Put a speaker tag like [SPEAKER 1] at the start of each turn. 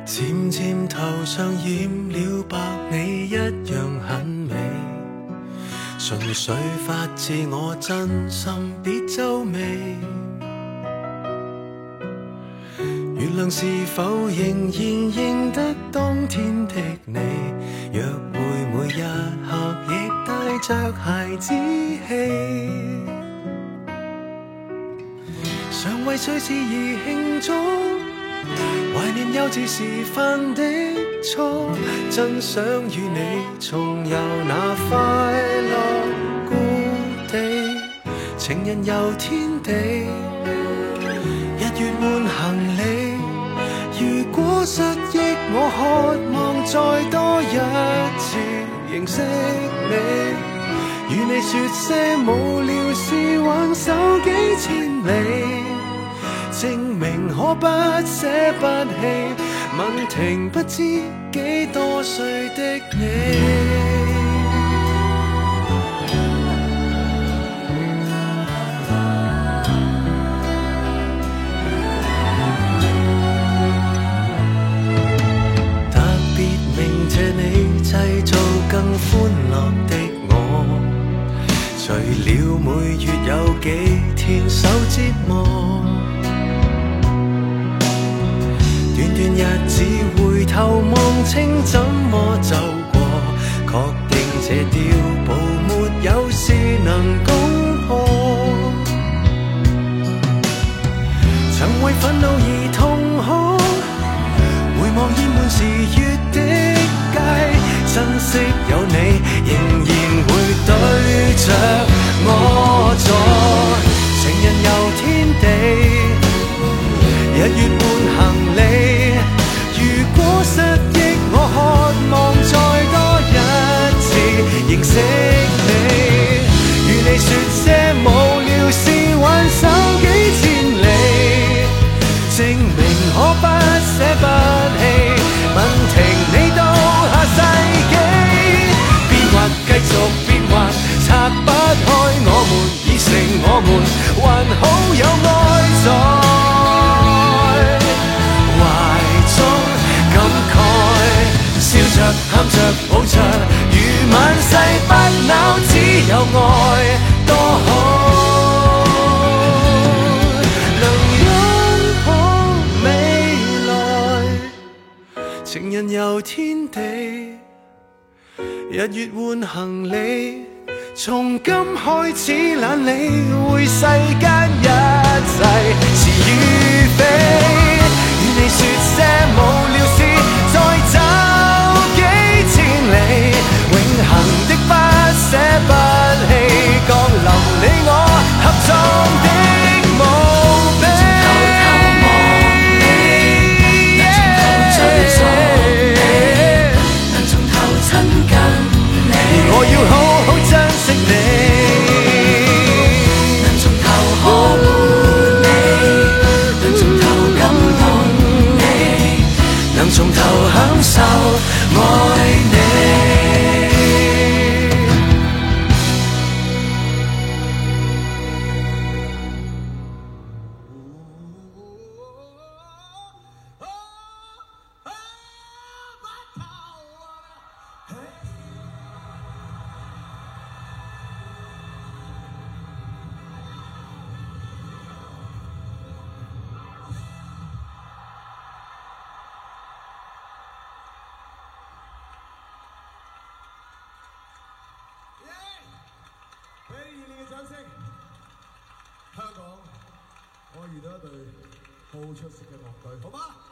[SPEAKER 1] 渐渐頭上染了白，你一樣很美。純粹發自我真心，別皺眉。月亮是否仍然認得當天的你？約會每一刻亦帶着孩子氣，常為碎事而慶祝。懷念幼稚時犯的錯，真想與你重遊那快樂故地。情人遊天地，日月換行李。如果失憶，我渴望再多一次認識你，與你說些無聊事，挽手幾千里。證明可不捨不棄，問停不知幾多歲的你。特別鳴謝你製造更歡樂的我，除了每月有幾天受折磨。短短日子回頭望清怎麼走過，確定這碉堡沒有事能攻破。曾為憤怒而痛哭，回望淹滿時月的街，珍惜有你仍然會對着我坐。情人遊天地，日月換行李。如果失憶，我渴望再多一次認識你，與你說些無聊事，挽手幾千里，證明可不捨不棄，問停你到下世紀。變幻繼續變幻，拆不開我們已成我們，還好有愛在。笑着喊着抱着，如萬世不朽，只有愛多好，能擁抱未來。情人遊天地，日月換行李，從今開始懶理會世間一切是與非，與你說些無聊事，再走永恆的不捨不棄，降臨你我合葬的墓碑。能從頭親近你，而我要好好珍惜你。能從頭呵護你，能從頭感動你，能從頭享受愛你。
[SPEAKER 2] 俾熱烈嘅掌聲！香港，我遇到一隊好出色嘅樂隊，好嗎？